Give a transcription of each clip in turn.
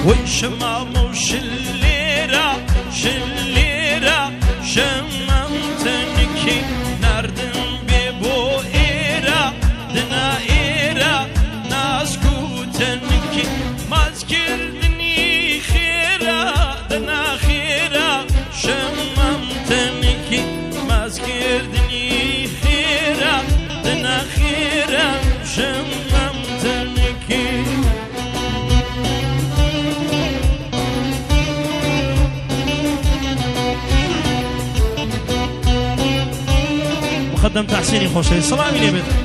والشمام وشليرة شليرة شممتنكي نردن ببو إيرة دنا إيرة ناسكوتنكي ما ذكرني خيرة دنا خيرة شممتنكي ما ذكرني خيرة دنا خيرة شممتنكي مقدم تحسيني خوشي سلامي لي بيت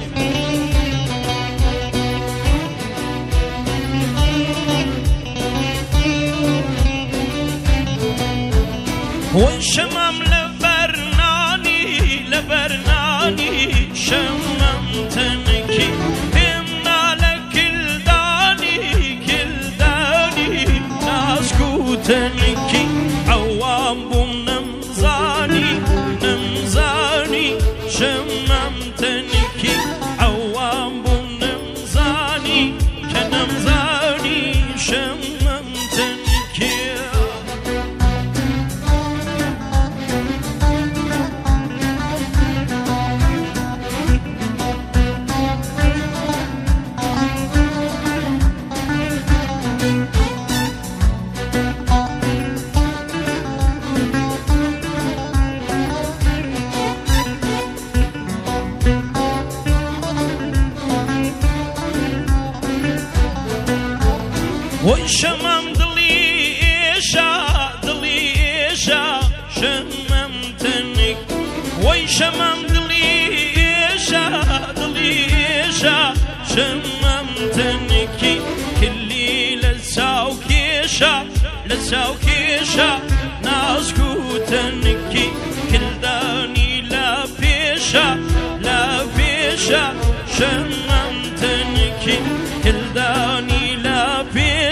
والشمام لبرناني لبرناني شممتنكي همنا لكلداني كلداني ناسكوتنكي عوام بنمزاني نمزاني شممتنكي عوام بنمزاني كنمزاني شممتنكي والشمام ضلي إيشا شممتنك والشمام ضلي إيشا شممتنك كلي لساوكيشا ناسكوتنك كل داني لا بيشا شممتنك كل داني لا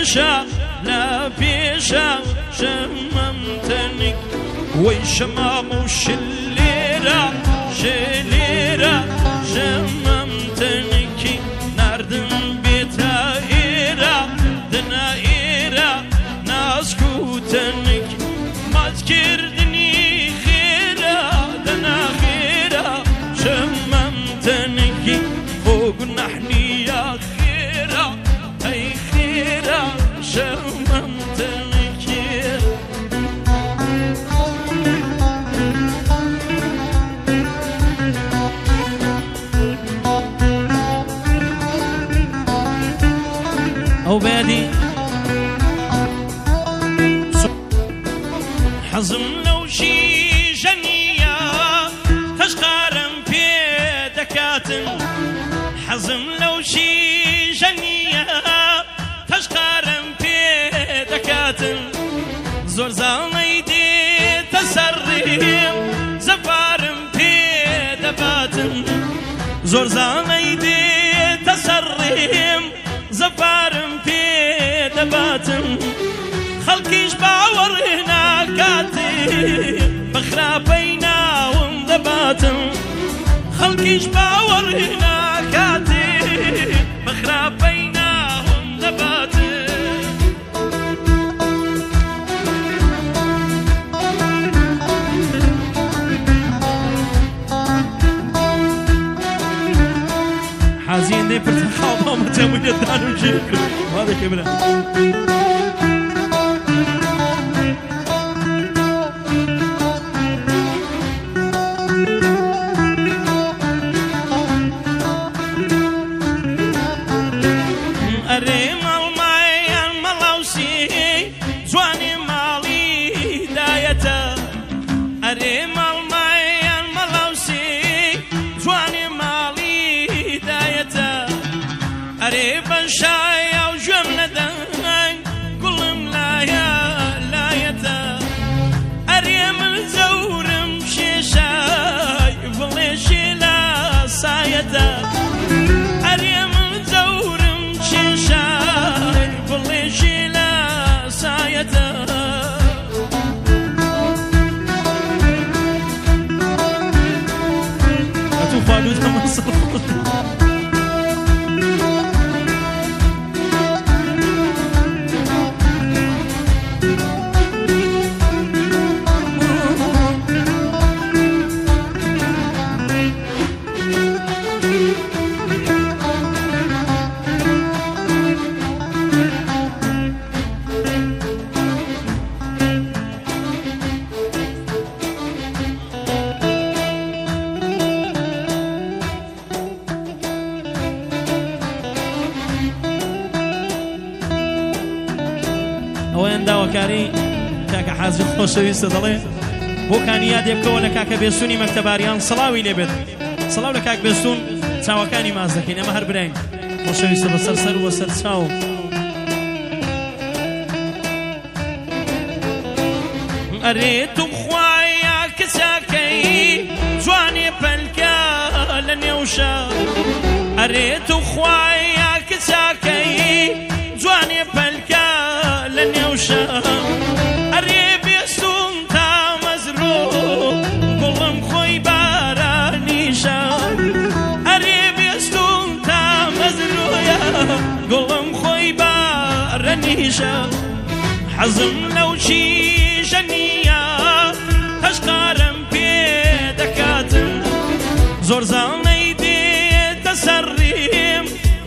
بيشا شممتنك والشمام وشليرة شليرة شممتنك نردن بيتا إيرة دنا إيرة ناسكوتنك ما ذكرني خيرة دنا خيرة شممتنك فوق نحني يا خيرة أي خيرة شممتنك أو بادي حزم لو شي جنية تشقارم بيدكاتن حزم لو شي جنية تشقارم بيدكاتن زور زاني دي تسرم زفارم بيدباتن زور زاني دي تسرم زفارم بيدباتن خلقيش باور هنا كاتي بخرابينا ومذباتن خلقيش باور هنا كاتي بخرابينا ومذباتن حزين دي برتخاضة ومتمنى الدانو شكرا وهذا كبيرا شايا وجملة دهن كل ملايا لايتا أريم الزورم شيشاي فليش لا سايتا أريم الزورم شيشاي فليش لا سايتا أتوفالو تمام ئەوەیان داواکاری کاکە حازم خۆشەویستە دەڵێ بۆ کانیادێ بکەوە لە کاکە بێسوونی مەکتەباریان سڵاوی لێبێت سڵاو لە کاک بێسوون چاوەکانی ماز دەکەین ئەمە هەر براین خۆشەویستە بەسەر سەر و بەسەر چاو ئەرێ تو خوایە کچاکەی جوانی پەلکە لە نێوشە ئەرێ تو خوایە کچاکەی جوانی پەلکە لە نێوشە ئەرێ بێسوون تا مەزرۆ گوڵم خۆی بارانیشە ئەرێ بێسوون تا مەزرۆیە گوڵم خۆی بارانیشە حەزم لەو چیژە نییە هەشقارم پێ دەکاتم زۆر زاڵنەی دێتە سەرڕیم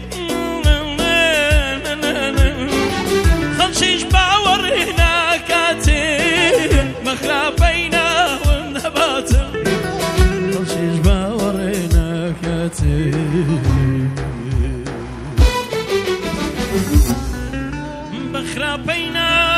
خەڵکیش باوەڕی ناکاتێ بەخراپەی ناون دەباتم خەڵکیش باوەڕی ناکاتێ بەخراپەی